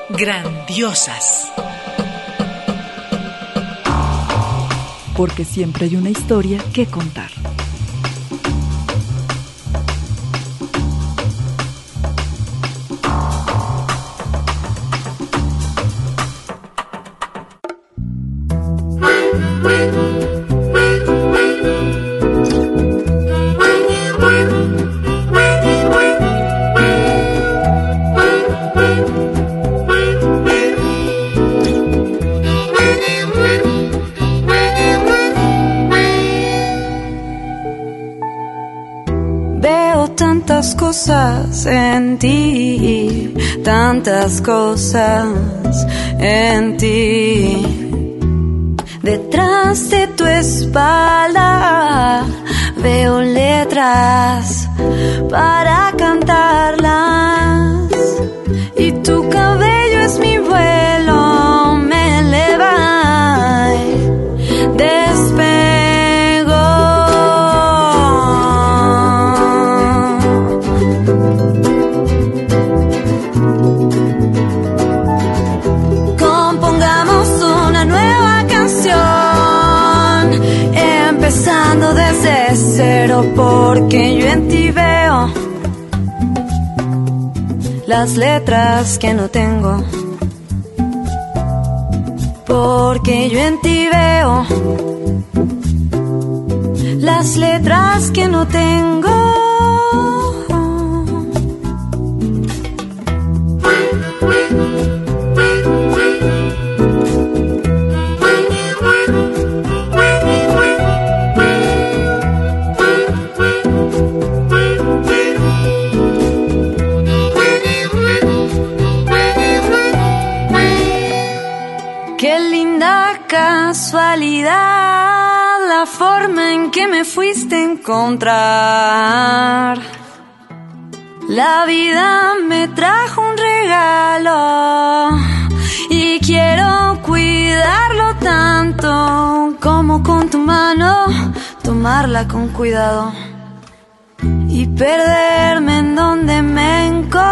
Grandiosas. Porque siempre hay una historia que contar. Tantas cosas en ti, tantas cosas en ti. Detrás de tu espalda veo letras para cantarlas. Y tu cabello es mi vuelo, me eleva y despego. Empezando desde cero, porque yo en ti veo las letras que no tengo. Porque yo en ti veo las letras que no tengo. Casualidad, la forma en que me fuiste a encontrar. La vida me trajo un regalo y quiero cuidarlo tanto como con tu mano tomarla con cuidado y perderme en donde me he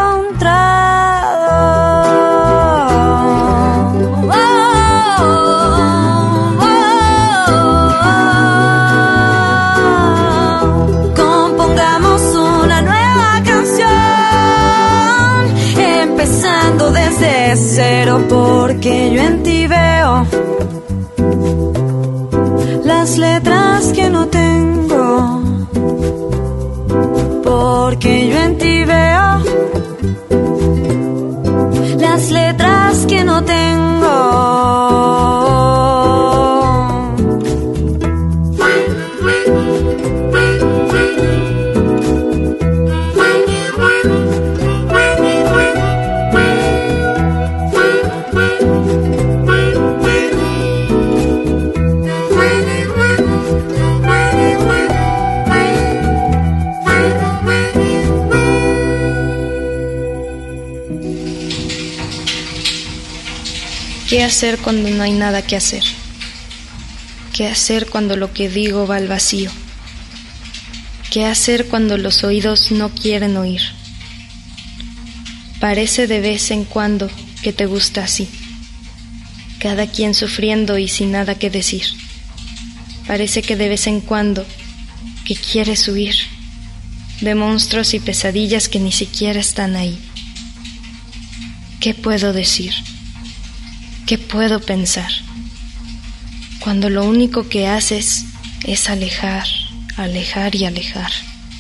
encontrado. Desde cero, porque yo en ti veo las letras que no tengo. Porque yo en ti veo las letras que no tengo. ¿Qué hacer cuando no hay nada que hacer? ¿Qué hacer cuando lo que digo va al vacío? ¿Qué hacer cuando los oídos no quieren oír? Parece de vez en cuando que te gusta así, cada quien sufriendo y sin nada que decir. Parece que de vez en cuando que quieres huir de monstruos y pesadillas que ni siquiera están ahí. ¿Qué puedo decir? ¿Qué puedo pensar? Cuando lo único que haces es alejar, alejar y alejar.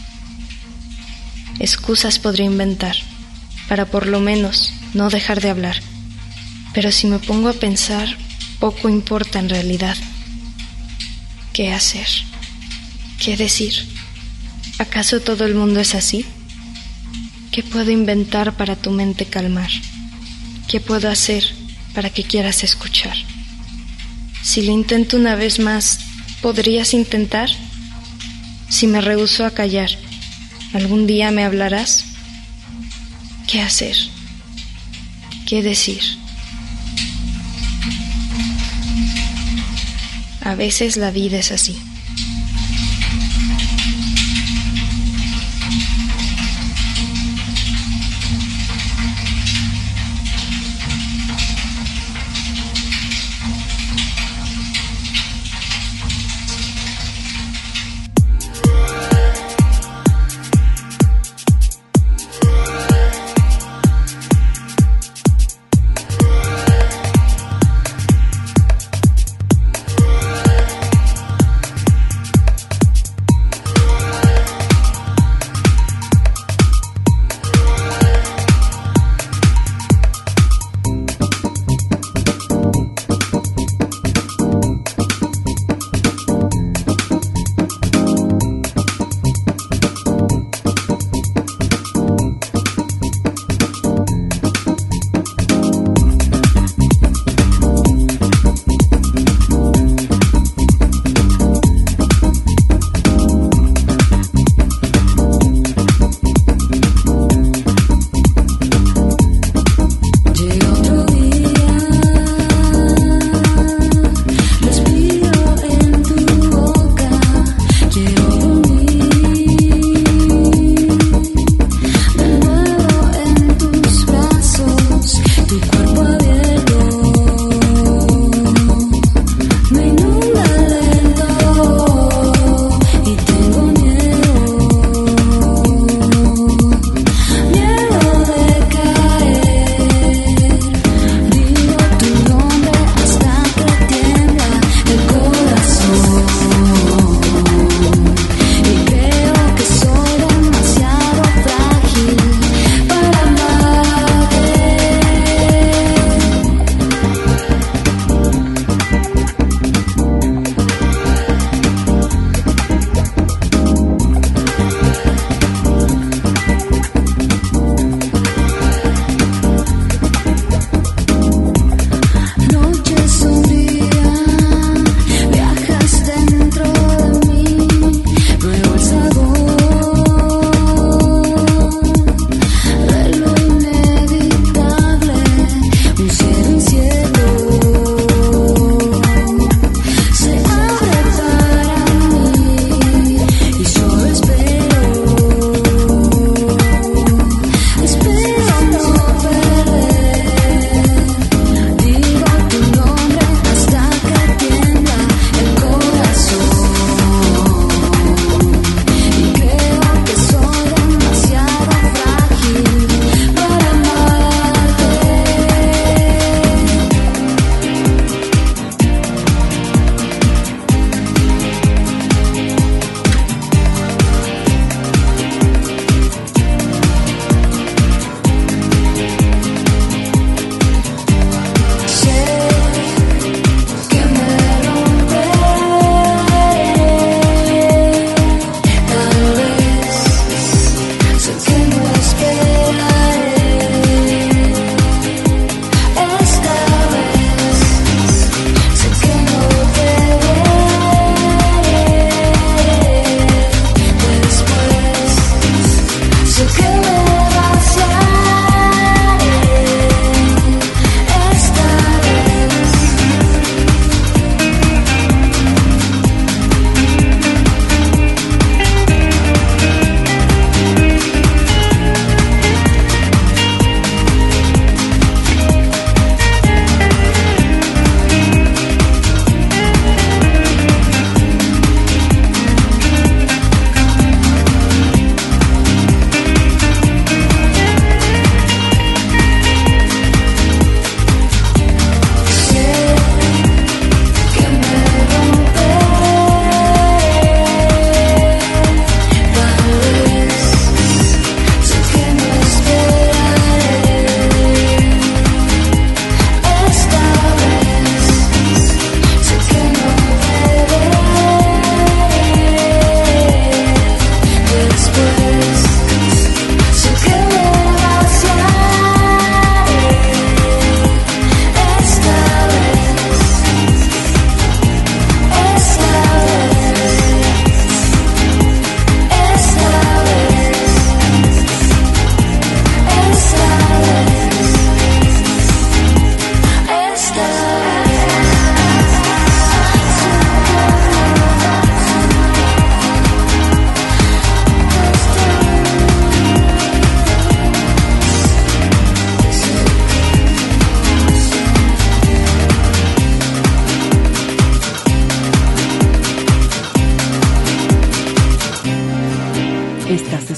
Excusas podría inventar para por lo menos no dejar de hablar, pero si me pongo a pensar, poco importa en realidad. ¿Qué hacer? ¿Qué decir? ¿Acaso todo el mundo es así? ¿Qué puedo inventar para tu mente calmar? ¿Qué puedo hacer para que quieras escuchar? Si lo intento una vez más, ¿podrías intentar? Si me rehúso a callar, ¿algún día me hablarás? ¿Qué hacer? ¿Qué decir? A veces la vida es así.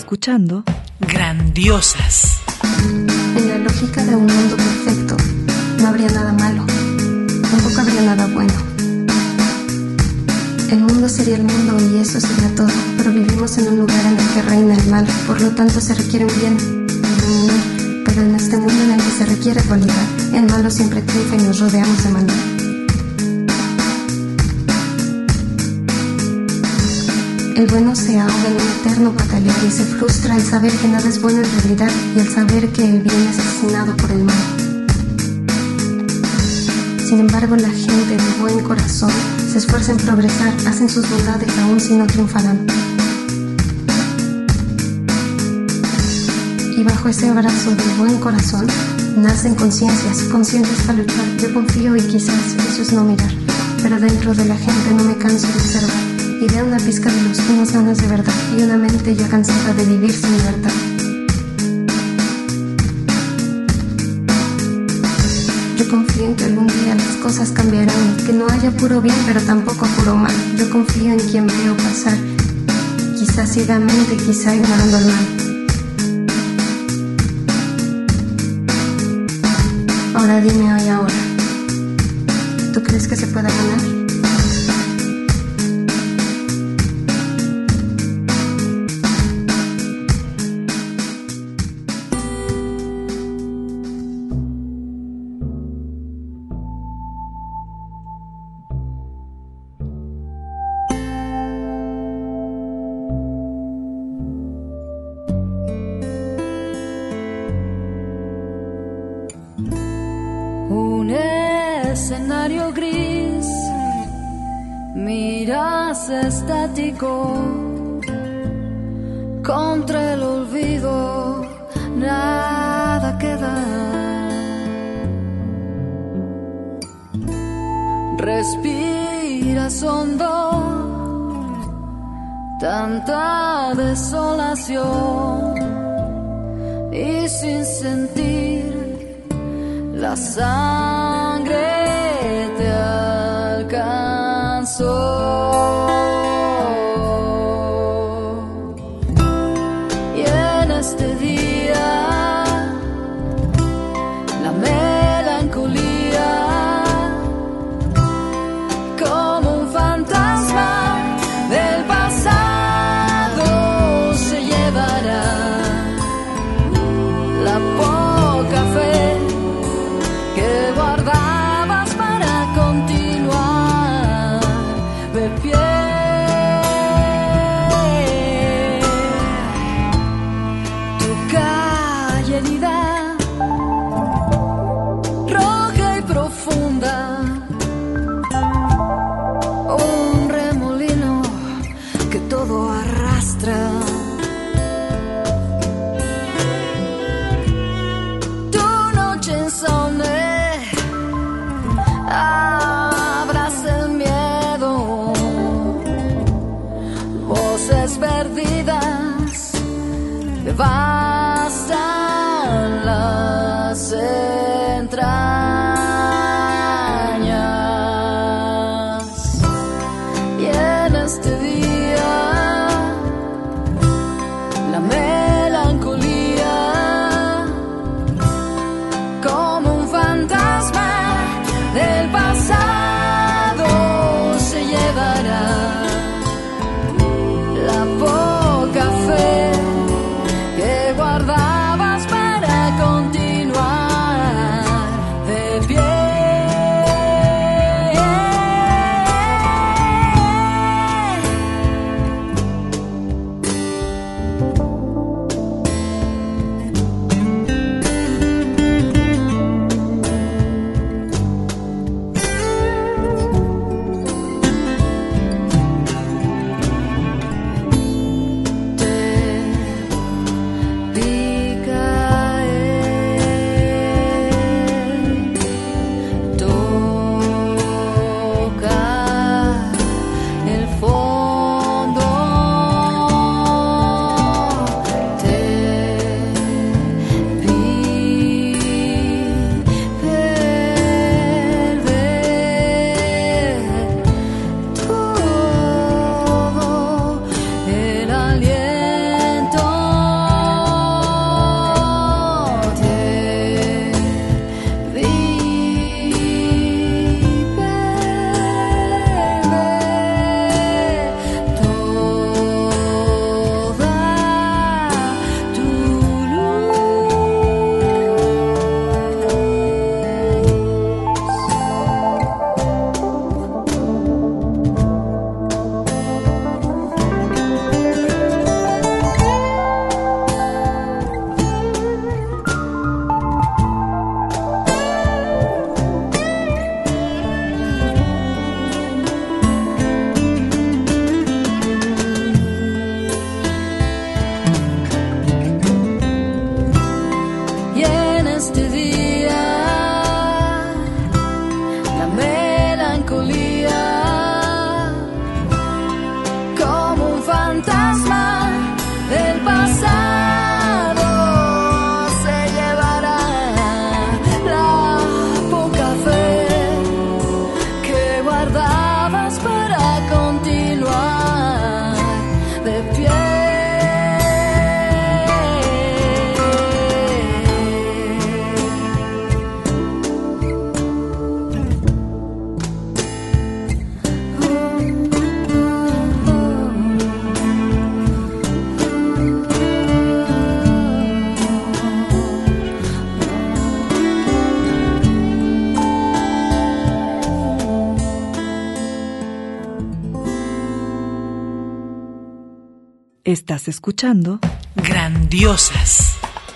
escuchando Grandiosas. En la lógica de un mundo perfecto, no habría nada malo, tampoco habría nada bueno. El mundo sería el mundo y eso sería todo, pero vivimos en un lugar en el que reina el mal, por lo tanto se requiere un bien, un mal, pero en este mundo en el que se requiere dualidad, el malo siempre triunfa y nos rodeamos de maldad. El bueno se ahoga en un eterno patalear y se frustra al saber que nada es bueno en realidad y al saber que el bien es asesinado por el mal. Sin embargo, la gente de buen corazón se esfuerza en progresar, hacen sus bondades aún si no triunfarán. Y bajo ese abrazo del buen corazón nacen conciencias para luchar. Yo confío y quizás eso es no mirar, pero dentro de la gente no me canso de observar. Y veo una pizca de luz, unas ganas de verdad y una mente ya cansada de vivir sin libertad. Yo confío en que algún día las cosas cambiarán, que no haya puro bien pero tampoco puro mal. Yo confío en quien veo pasar, quizás ciegamente, quizá ignorando el mal. Ahora dime hoy ahora, ¿tú crees que se pueda ganar? Un escenario gris, miras estático, contra el olvido nada queda. Respiras hondo, tanta desolación y sin sentir la sangre te alcanzó. Y en este día la melancolía como un fantasma del pasado se llevará la poca fe que guardabas para continuar de pie. Tu calle herida, roja y profunda, un remolino que todo arrastra. Abraza el miedo, voces perdidas devastan las entrañas. Y en este día la melancolía como un fantasma del pasado se llevará la poca fe que guarda Estás escuchando Grandiosas.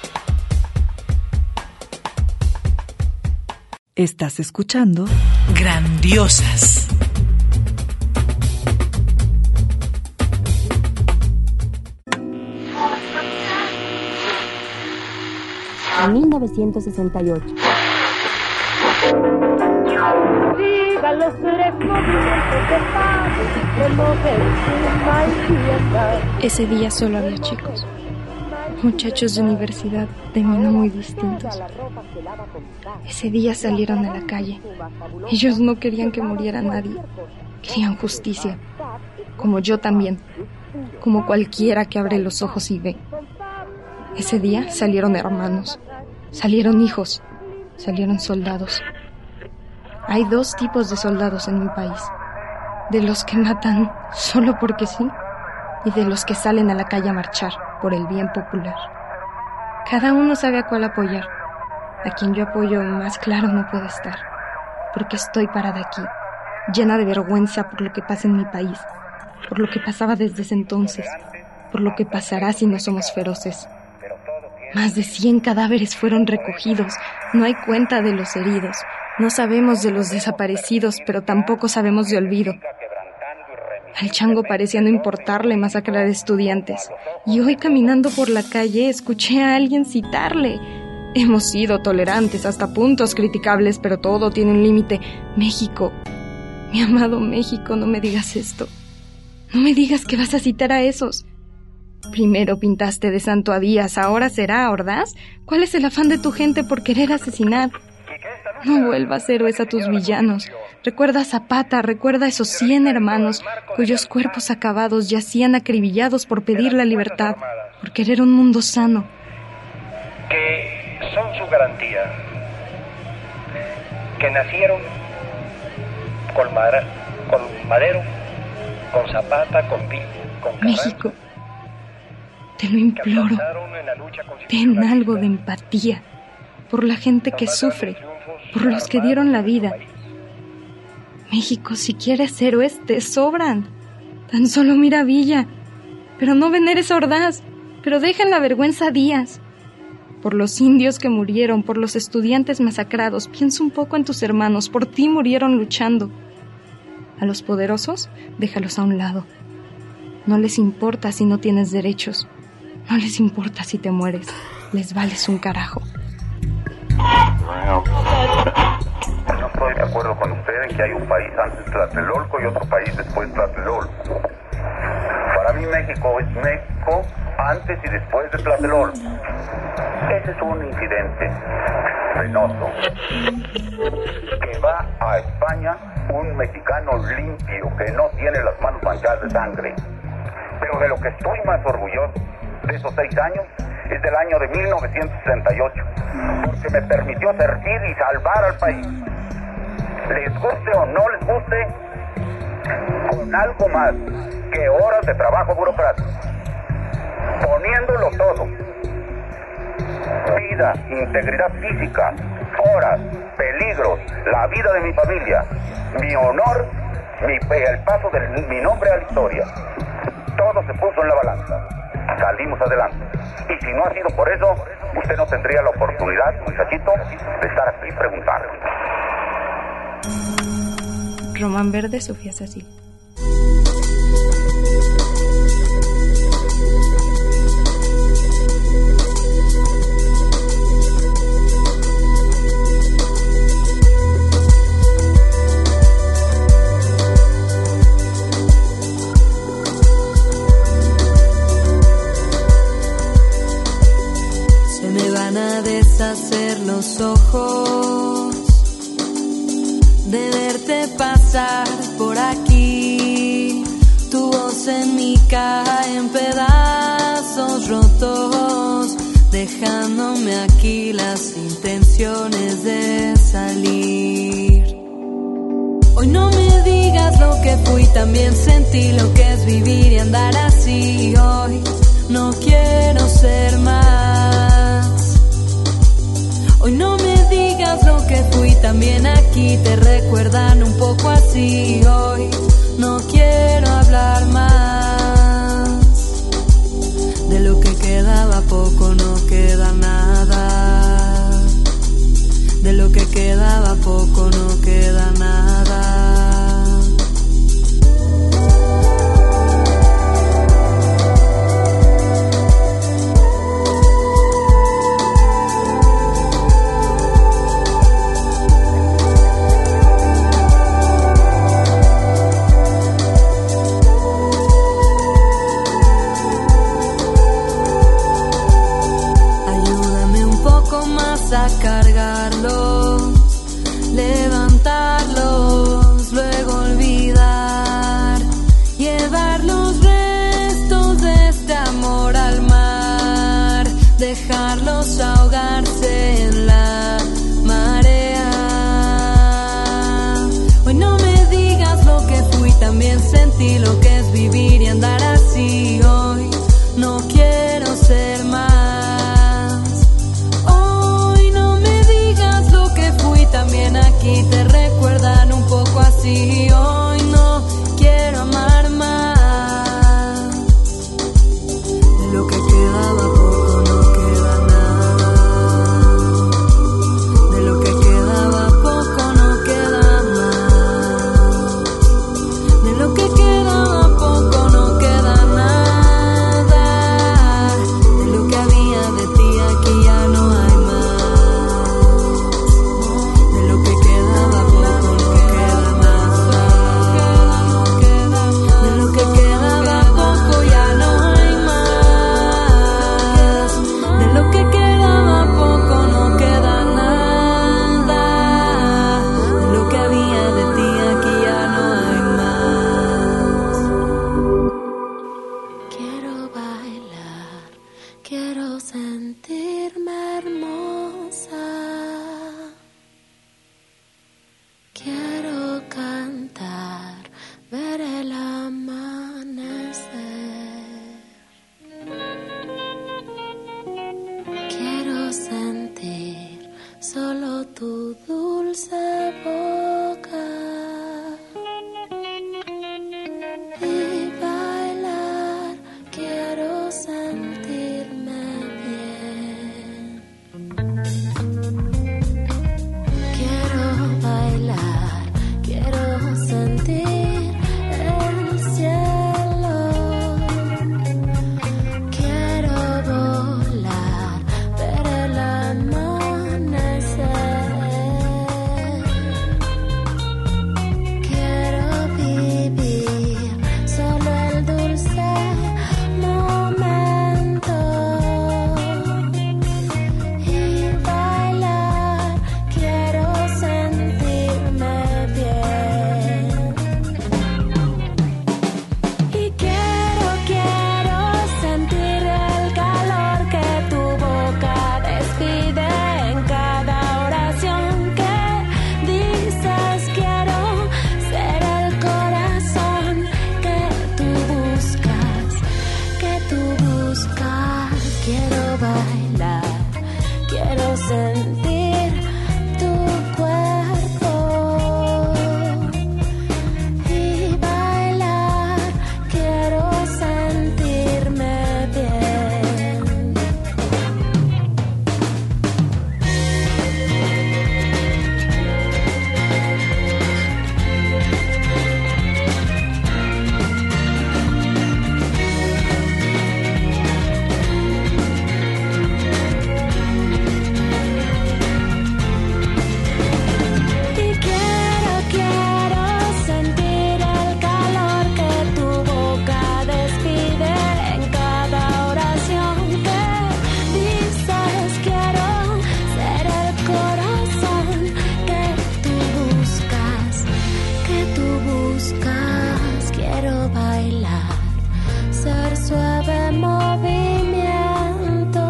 Estás escuchando Grandiosas. En 1968. Ese día solo había chicos, muchachos de universidad de mí no muy distintos. Ese día salieron a la calle. Ellos no querían que muriera nadie, querían justicia, como yo también, como cualquiera que abre los ojos y ve. Ese día salieron hermanos, salieron hijos, salieron soldados. Hay dos tipos de soldados en mi país: de los que matan solo porque sí, y de los que salen a la calle a marchar por el bien popular. Cada uno sabe a cuál apoyar. A quien yo apoyo más claro no puede estar, porque estoy parada aquí, llena de vergüenza por lo que pasa en mi país, por lo que pasaba desde ese entonces, por lo que pasará si no somos feroces. Más de 100 cadáveres fueron recogidos, no hay cuenta de los heridos, no sabemos de los desaparecidos, pero tampoco sabemos de olvido. Al chango parecía no importarle masacrar estudiantes, y hoy caminando por la calle escuché a alguien citarle. Hemos sido tolerantes hasta puntos criticables, pero todo tiene un límite. México, mi amado México, no me digas esto. No me digas que vas a citar a esos. Primero pintaste de santo a Díaz, ahora será Ordaz. ¿Cuál es el afán de tu gente por querer asesinar? No vuelvas héroes a tus villanos. Recuerda a Zapata, recuerda a esos 100 hermanos cuyos cuerpos acabados yacían acribillados por pedir la libertad, por querer un mundo sano. Que son su garantía, que nacieron con Madero, con Zapata, con Villa, con Carranza. México, te lo imploro, ten algo de empatía por la gente que sufre, por los que dieron la vida. México, si quieres héroes, te sobran. Tan solo mira a Villa, pero no veneres a Ordaz, pero deja en la vergüenza a Díaz. Por los indios que murieron, por los estudiantes masacrados, piensa un poco en tus hermanos, por ti murieron luchando. A los poderosos, déjalos a un lado. No les importa si no tienes derechos, no les importa si te mueres, les vales un carajo. No estoy de acuerdo con usted en que hay un país antes de Tlatelolco y otro país después de Tlatelolco. Para mí México es México antes y después de Tlatelolco. Ese es un incidente penoso. Que va a España un mexicano limpio, que no tiene las manos manchadas de sangre. Pero de lo que estoy más orgulloso de esos 6 años es del año de 1968, porque me permitió servir y salvar al país. Les guste o no les guste, con algo más que horas de trabajo burocrático, poniéndolo todo: vida, integridad física, horas, peligros, la vida de mi familia, mi honor, el paso de mi nombre a la historia. Todo se puso en la balanza. Salimos adelante. Y si no ha sido por eso, usted no tendría la oportunidad, muchachito, de estar aquí y preguntar. Román Verde, Sofía Sacil. Deshacer los ojos de verte pasar por aquí. Tu voz en mí cae en pedazos rotos, dejándome aquí las intenciones de salir. Hoy no me digas lo que fui, también sentí lo que es vivir y andar así. Hoy no quiero ser más. Hoy no me digas lo que fui, también aquí te recuerdan un poco así. Hoy no quiero hablar más. también sentí lo que es vivir y andar así. Hoy no quiero ser más. Hoy no me digas lo que fui, también aquí te recuerdan un poco así. Hoy no quiero amar más. De lo que quedaba poco no queda nada. De lo que quedaba poco no queda más. De lo que quedaba poco no queda nada. De lo que había de ti aquí ya no hay más. De lo que quedaba poco no queda nada. De lo que quedaba poco ya no hay más. De lo que quedaba poco no queda nada. De lo que había de ti aquí ya no hay más. Quiero bailar, quiero sentirme hermosa. Quiero cantar, ver el amanecer. Quiero sentir solo tu dulce boca y bailar. Quiero sentirme bien. Quiero bailar, quiero sentir el cielo. Quiero volar, ver el amanecer. Quiero vivir solo el dulce momento y bailar. Quiero sentirme bien. Y quiero sentir el calor que tu boca despide en cada oración que dices. Quiero ser el corazón que tú buscas, que tú buscas. Quiero bailar, quiero sentir tu cuerpo y bailar. Quiero sentirme bien. Y quiero sentir el calor que tu boca despide en cada oración que dices. Quiero ser el corazón que tú buscas, que tú buscas. Quiero bailar, ser suave movimiento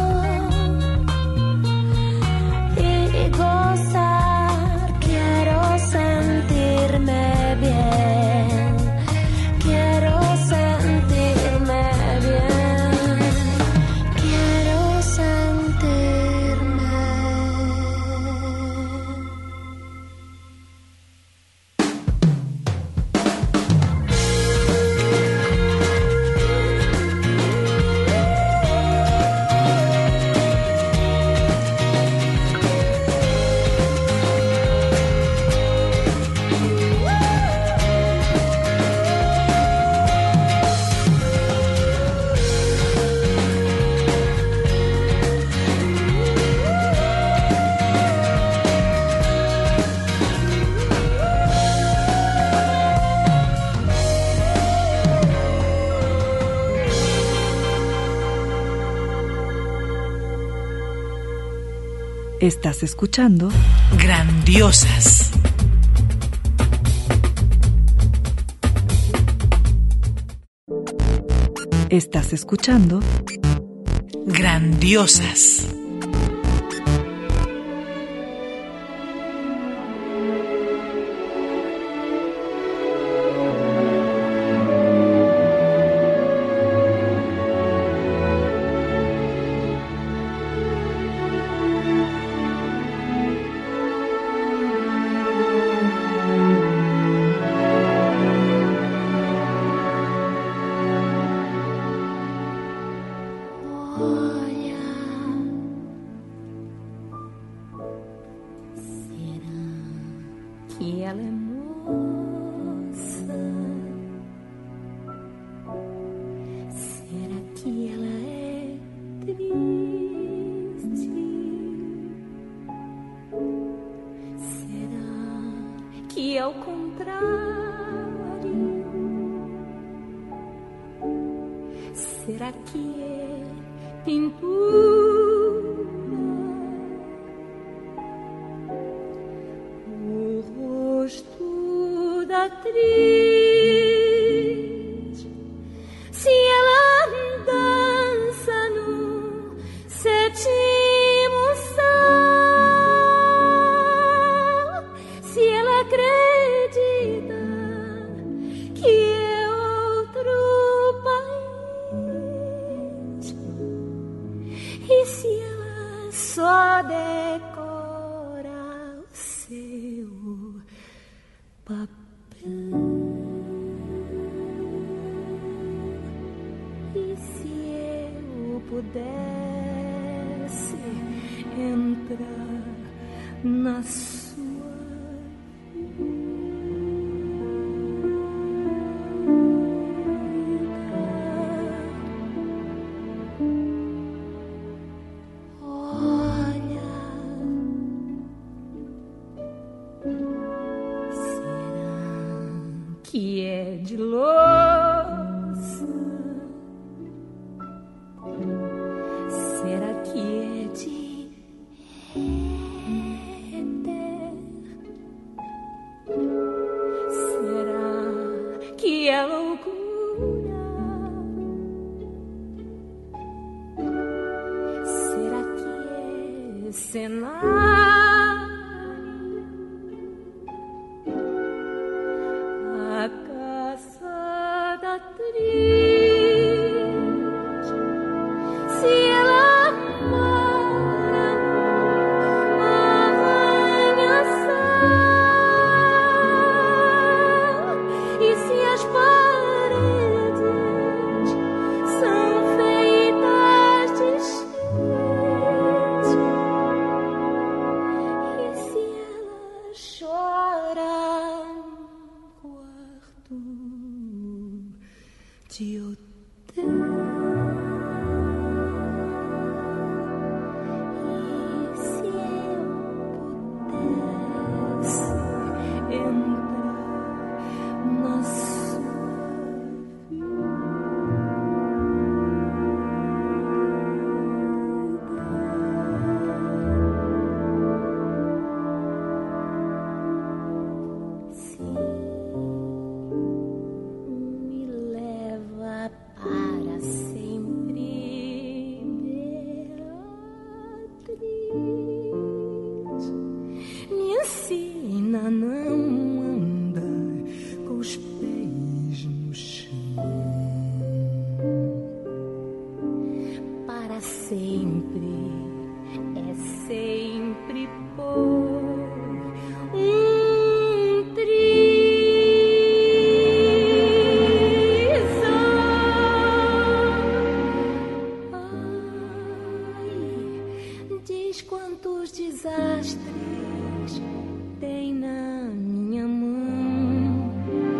y gozar. Quiero sentirme bien. Quiero sentirme bien. Quiero sentirme. Estás escuchando Grandiosas. Estás escuchando Grandiosas. que ela é moça? Será que ela é triste? Será que ao contrário? Será que é pintura? O rosto da atriz, se ela dança no sétimo céu, se ela acredita que é outro país, e se ela só decora o seu papel, e se eu pudesse entrar na sua que é de louça? Será que é de éter? Será que é loucura? Será que é cenário? A caça da atriz, se ela mora no arranha-céu, e se as paredes são feitas de giz, e se ela chora de hotel, e se eu pudesse entrar na sua para sempre, Beatriz, me ensina a não andar com os pés no chão. Para sempre é sempre por diz quantos desastres tem na minha mão.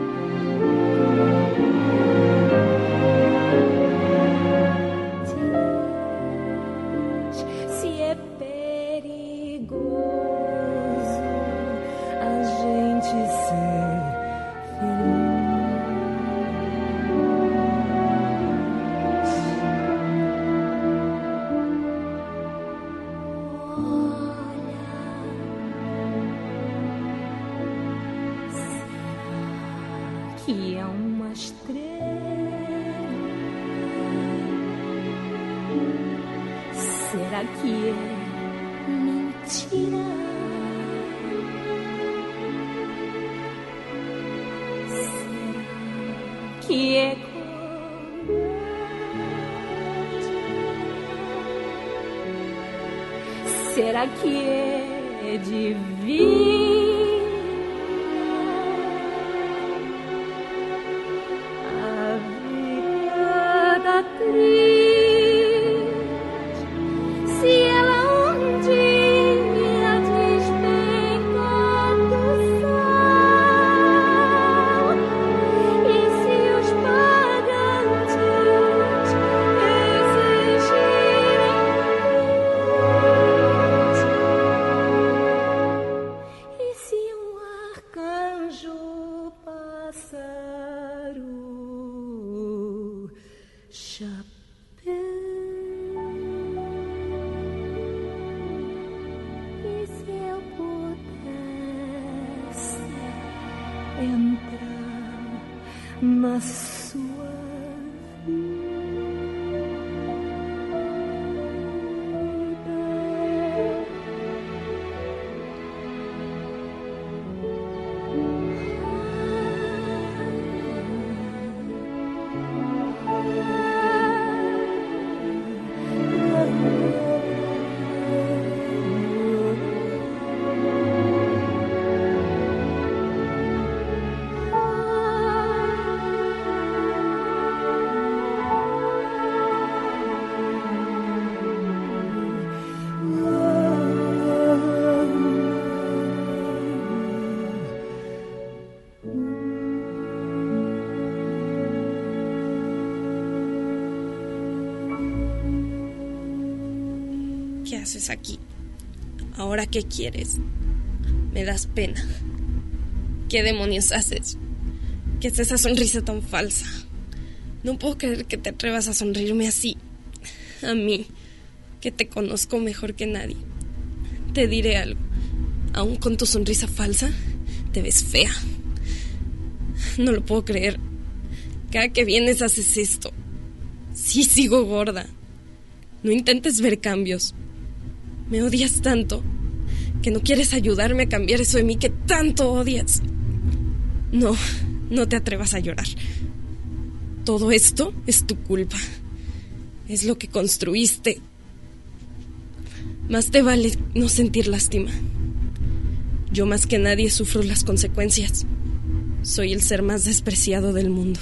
Diz se é perigoso a gente ser feliz. Que é uma estrela? Será que é mentira? Será que é covarde? Será que é divino? Se ela um dia despencar do céu, entra más suave. ¿Qué haces aquí? ¿Ahora qué quieres? Me das pena. ¿Qué demonios haces? ¿Qué es esa sonrisa tan falsa? No puedo creer que te atrevas a sonreírme así. A mí, que te conozco mejor que nadie. Te diré algo. Aún con tu sonrisa falsa, te ves fea. No lo puedo creer. Cada que vienes haces esto. Sí, sigo gorda. No intentes ver cambios. Me odias tanto que no quieres ayudarme a cambiar eso de mí que tanto odias. No te atrevas a llorar. Todo esto es tu culpa. Es lo que construiste. Más te vale no sentir lástima. Yo más que nadie sufro las consecuencias. Soy el ser más despreciado del mundo.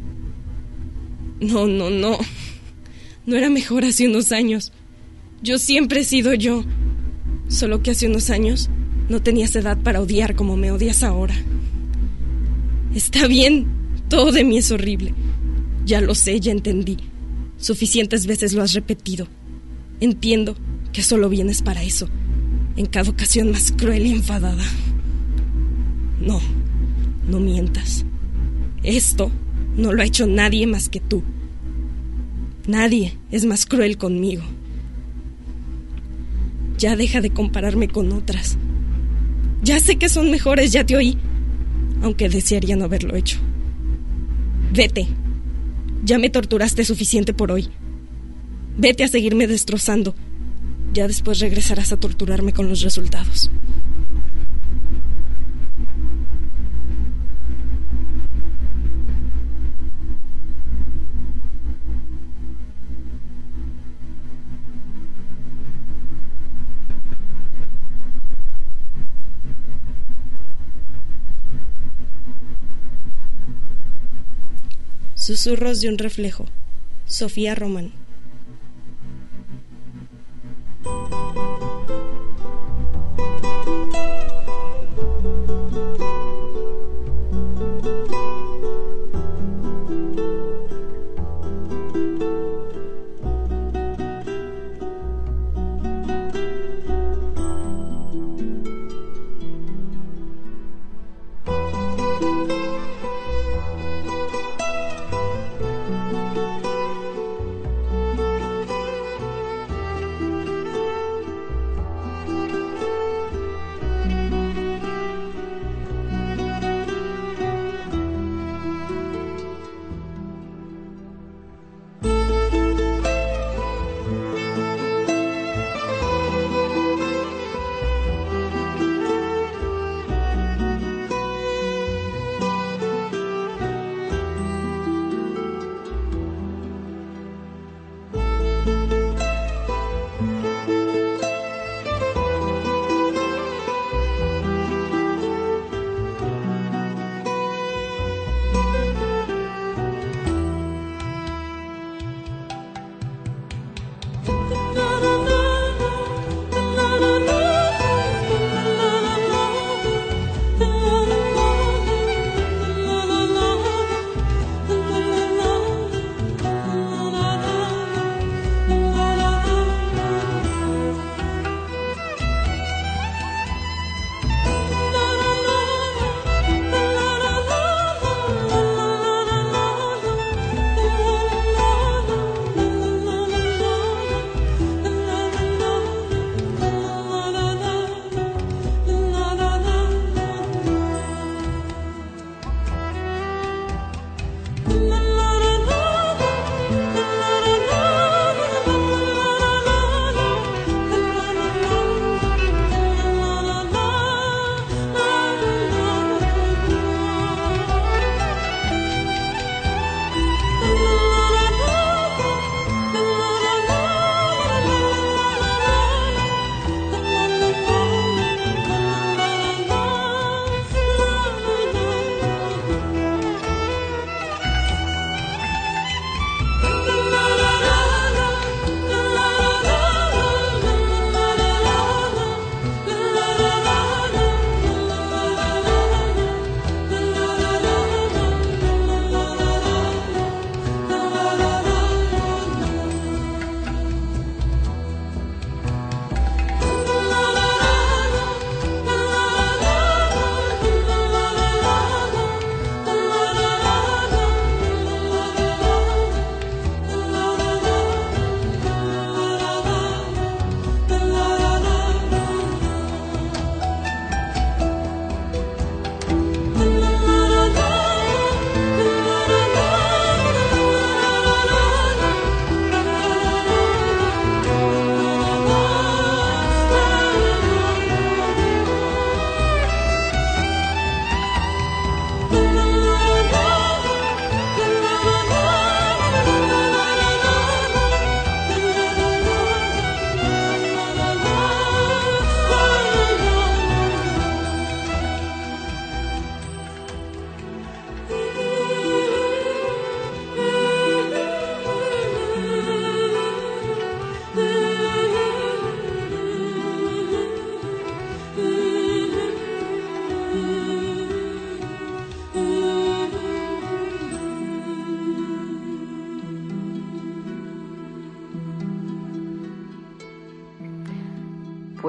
No. No era mejor hace unos años. Yo siempre he sido yo. Solo que hace unos años no tenías edad para odiar como me odias ahora. Está bien, todo de mí es horrible. Ya lo sé, ya entendí. Suficientes veces lo has repetido. Entiendo que solo vienes para eso. En cada ocasión más cruel y enfadada. No mientas. Esto no lo ha hecho nadie más que tú. Nadie es más cruel conmigo. Ya deja de compararme con otras. Ya sé que son mejores, ya te oí. Aunque desearía no haberlo hecho. Vete. Ya me torturaste suficiente por hoy. Vete a seguirme destrozando. Ya después regresarás a torturarme con los resultados. Susurros de un reflejo. Sofía Román.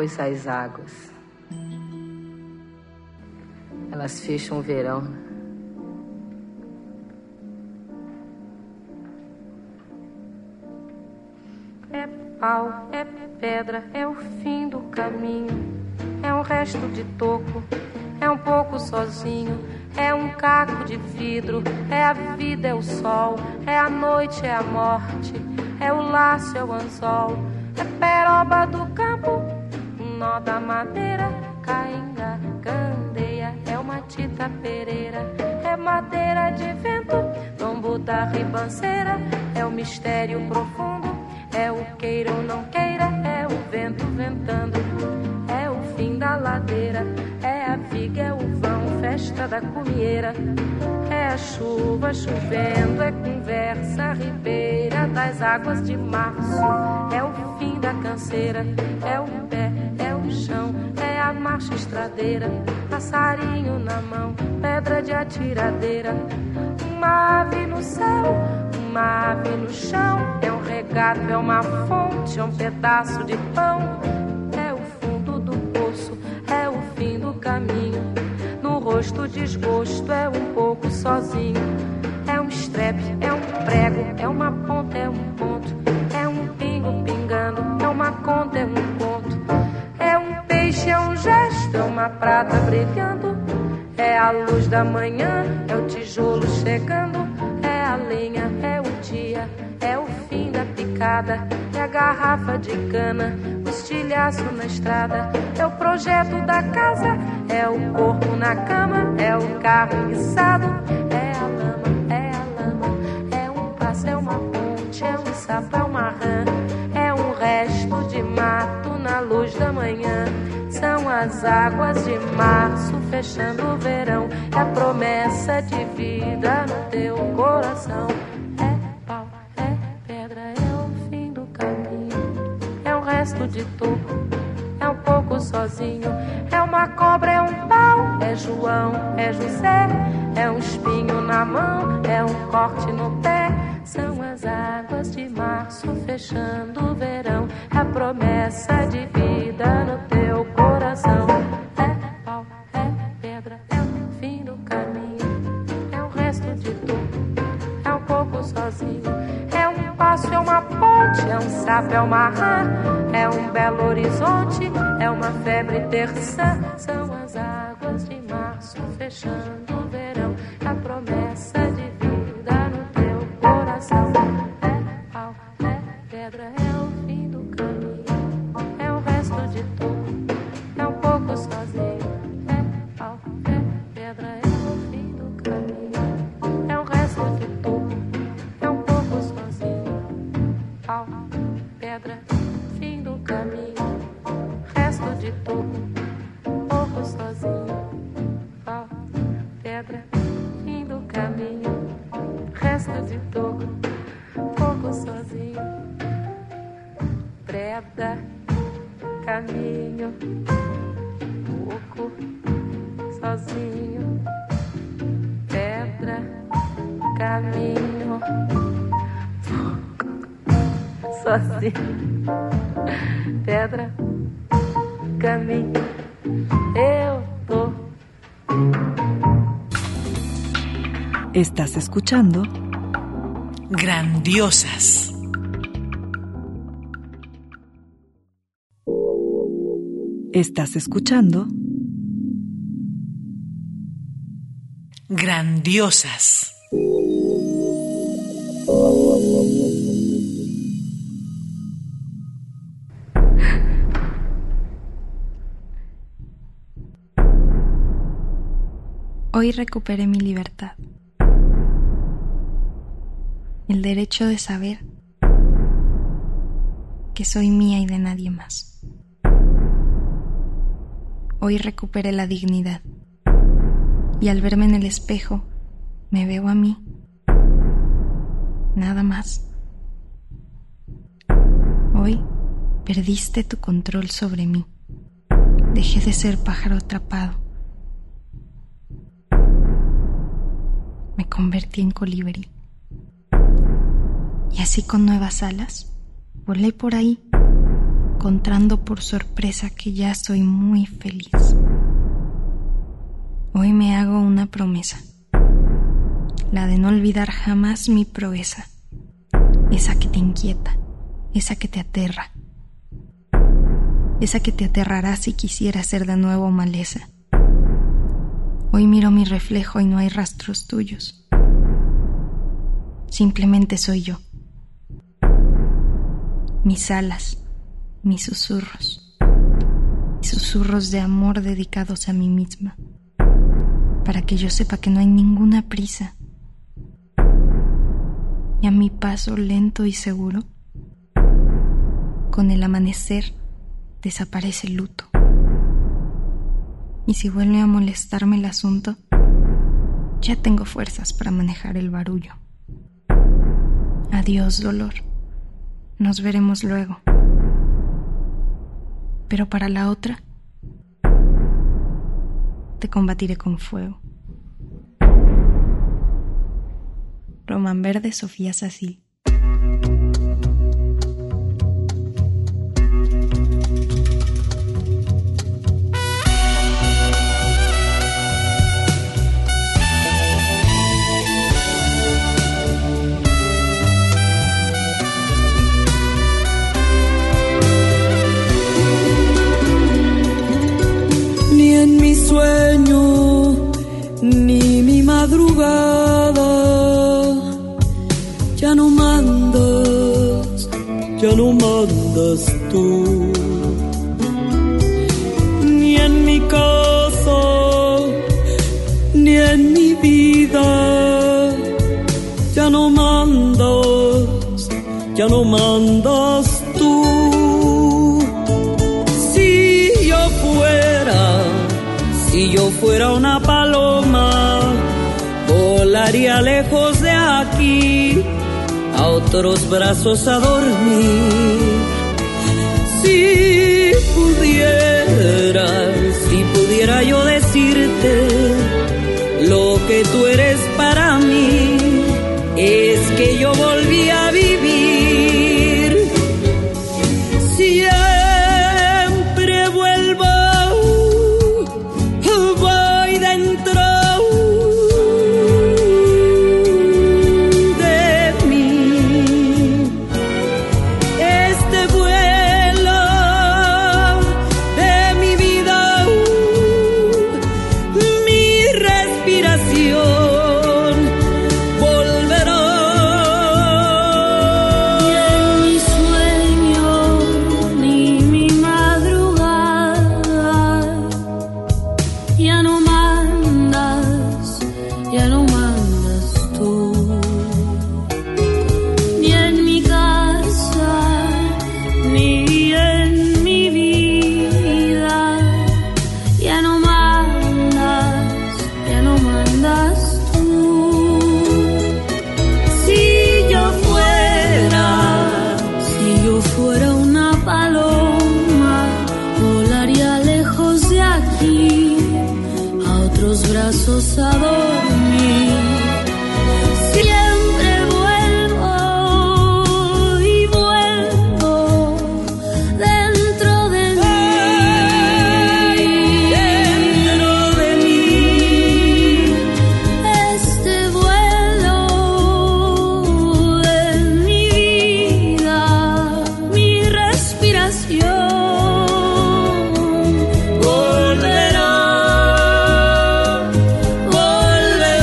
coisa as águas. Elas fecham o verão. É pau, é pedra, é o fim do caminho. É um resto de toco, é um pouco sozinho. É um caco de vidro, é a vida, é o sol. É a noite, é a morte, é o laço, é o anzol. É peroba do campo, um nó da madeira. Cainga, candeia, é uma tita pereira. É madeira de vento, tombo da ribanceira. É o mistério profundo, é o queira ou não queira. É o vento ventando, é o fim da ladeira. É a viga, é o vão, festa da cumieira. É a chuva chovendo, é conversa ribeira das águas de março. É o fim da canseira, é o pé, é o chão, é a marcha estradeira. Passarinho na mão, pedra de atiradeira. Uma ave no céu, uma ave no chão. É um regato, é uma fonte, é um pedaço de pão. É o fundo do poço, é o fim do caminho. No rosto desgosto, é um pouco sozinho. É um estrepe, é um prego, é uma ponta, é um ponto. É um pingo pingando, é uma conta, é um conto. É um peixe, é um gesto, é uma prata brilhando. É a luz da manhã, é o tijolo chegando. É a lenha, é o dia, é o fim da picada. É a garrafa de cana, o estilhaço na estrada. É o projeto da casa, é o corpo na cama. É o carro enguiçado, é a lama, é a lama. É um passo, é uma ponte, é um sapo, é uma rã. É um resto de mato na luz da manhã. São as águas de março fechando o verão. É a promessa de vida no teu coração. É pau, é pedra, é o fim do caminho. É um resto de toco, é um pouco sozinho. É uma cobra, é um pau, é João, é José. É um espinho na mão, é um corte no pé. São as águas de março fechando o verão. É a promessa de vida no teu coração. É pau, é pedra, é o fim do caminho. É um resto de toco, é um pouco sozinho. É um passo, é uma ponte, é um sapo, é uma rã. É um belo horizonte, é uma febre terçã. São as águas de março fechando o verão. É a promessa de vida no teu coração. É pau, é pedra, é o fim do caminho. É o resto de toco, é um pouco sozinho. É pau, é pedra, é o fim do caminho. É o resto de toco, é um pouco sozinho. Pau, pedra, fim do caminho. Resto de toco, pouco sozinho. Pau, pedra, fim do caminho. Resto de toco, pouco sozinho. Preda, caminho, pouco sozinho. Pedra, caminho, pouco sozinho. Pedra, caminho, eu tô. Estás escuchando Grandiosas. Estás escuchando Grandiosas. Hoy recuperé mi libertad, el derecho de saber que soy mía y de nadie más. Hoy recuperé la dignidad y al verme en el espejo me veo a mí, nada más. Hoy perdiste tu control sobre mí, dejé de ser pájaro atrapado. Me convertí en colibrí. Y así con nuevas alas, volé por ahí, encontrando por sorpresa que ya soy muy feliz. Hoy me hago una promesa, la de no olvidar jamás mi proeza, esa que te inquieta, esa que te aterra, esa que te aterrará si quisieras ser de nuevo maleza. Hoy miro mi reflejo y no hay rastros tuyos. Simplemente soy yo. Mis alas, mis susurros de amor dedicados a mí misma, para que yo sepa que no hay ninguna prisa. Y a mi paso lento y seguro, con el amanecer desaparece el luto. Y si vuelve a molestarme el asunto, ya tengo fuerzas para manejar el barullo. Adiós, dolor. Nos veremos luego. Pero para la otra, te combatiré con fuego. Román Verde, Sofía Sacil. Ni en mi sueño, ni mi madrugada, ya no mandas tú. Ni en mi casa, ni en mi vida, ya no mandas tú. Si yo fuera una paloma, volaría lejos de aquí, a otros brazos a dormir. Si pudiera yo decirte lo que tú eres para mí, es que yo volví a vivir. Siempre vuelvo, voy dentro de mí. Este vuelo de mi vida, mi respiración volverá. Ni en mi sueño, ni mi madrugada, ya no mandas tú. Ni en mi casa, ni en mi vida, ya no mandas tú. Si yo fuera una paloma, volaría lejos de aquí, a otros brazos a dormir. Siempre vuelvo y vuelvo dentro de mí. Este vuelo de mi vida, mi respiración volverá.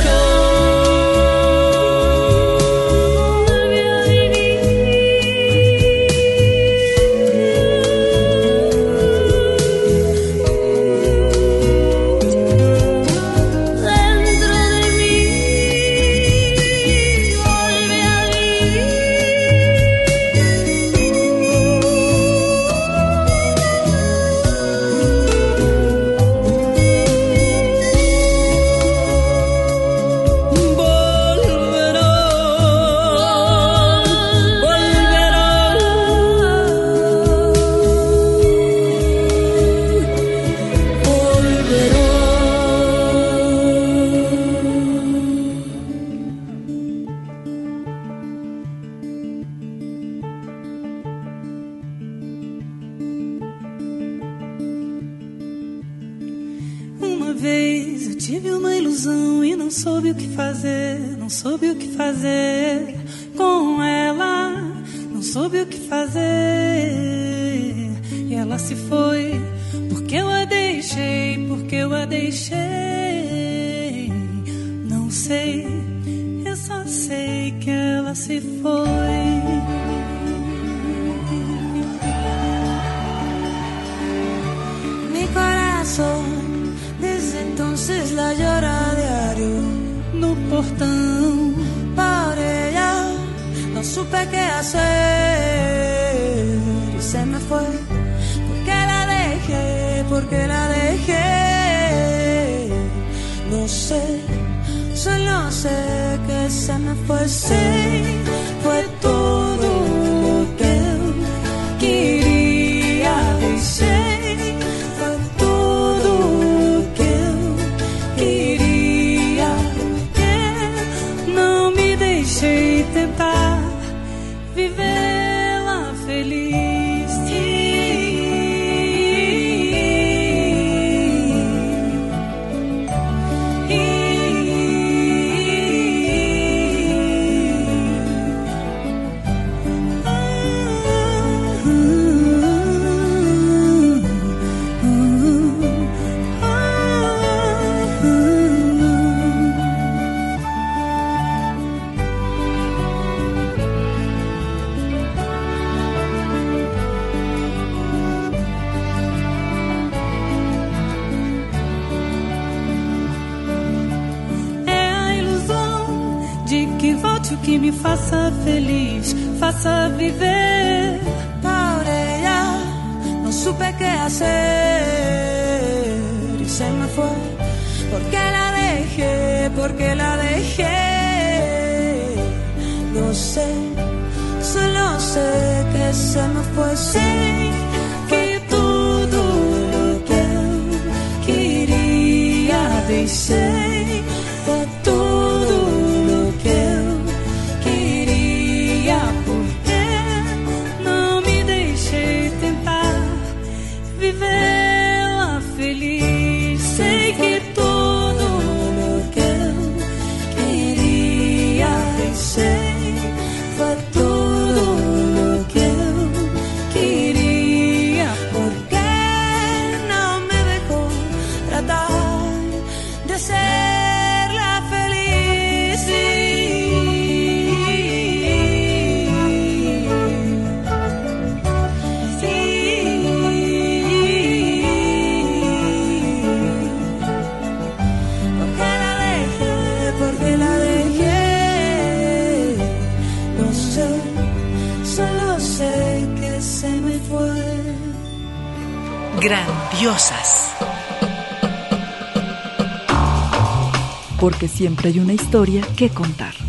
eu tive uma ilusão e não soube o que fazer, não soube o que fazer com ela, não soube o que fazer. E ela se foi, porque eu a deixei, porque eu a deixei. Não sei, eu só sei que ela se foi. Mi corazón desde entonces la llora a diario no portão. Por ella no supe qué hacer y se me fue. Porque la dejé, porque la dejé. No sé, solo sé que se me fue. Sí, fue todo lo que quería decir. Tentar vivê-la feliz. O que me faça feliz, faça viver. Por ella no supe qué hacer y se me fue. Porque la dejé, porque la dejé. No sé, solo sé que se me fue. Sí, que todo lo que quería decir fue todo lo que vivê-la feliz. Sei que todo lo que eu queria dizer foi todo lo que eu queria. Porque não me dejó tratar de serla feliz. Grandiosas. Porque siempre hay una historia que contar.